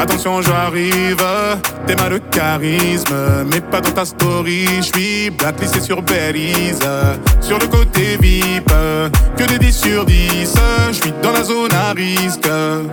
Attention j'arrive, t'es mal de charisme, mais pas dans ta story. J'suis blacklisté sur Belize, sur le côté VIP, que des 10 sur 10. J'suis dans la zone à risque.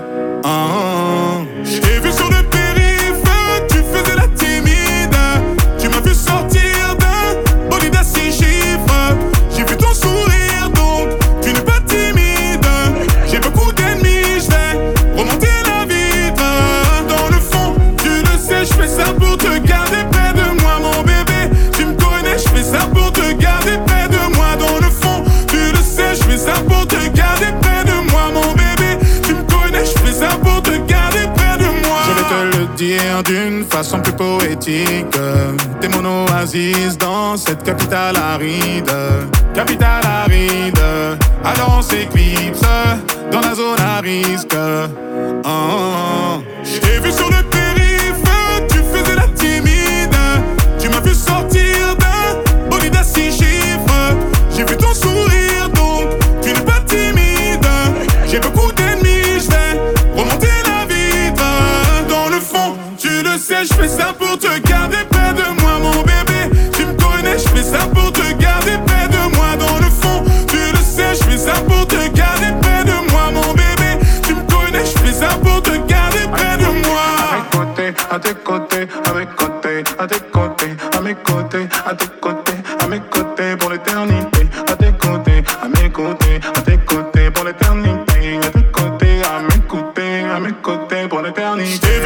J't'ai vu sur le périph', tu faisais la timide. Tu m'as vu sortir d'un bolide à 6 chiffres. J'ai vu ton sourire donc tu n'es pas timide. J'ai beaucoup d'ennemis, j'vais remonter la vitre. Dans le fond, tu le sais, j'fais ça pour te garder près de moi mon bébé. Tu me connais, j'fais ça pour te garder près de moi. Dans le fond, tu le sais, j'fais ça pour te garder près de moi mon bébé. Tu me connais, j'fais ça pour te garder près de moi. Je vais te le dire d'une façon plus poétique. T'es mon oasis dans cette capitale aride. Capitale aride, alors on s'éclipse dans la zone à risque. J't'ai vu sur le périph', tu faisais la timide. Tu m'as vu sortir d'un bolide à 6 chiffres. J'ai vu ton sourire donc tu n'es pas timide. J'ai beaucoup d'ennemis, j'vais remonter la vitre. Dans le fond, tu le sais, j'fais ça pour te garder près de moi mon bébé. Tu me connais, j'fais ça pour te garder près de moi. Dans le fond, tu le sais, j'fais ça pour te garder près de moi mon bébé. Tu me connais, j'fais ça pour te garder près de moi. À tes côtés, à mes côtés, à tes côtés, à mes côtés, à tes côtés, à mes côtés pour l'éternité. À tes côtés, à mes côtés, à tes côtés pour l'éternité. À tes côtés, à mes côtés pour l'éternité.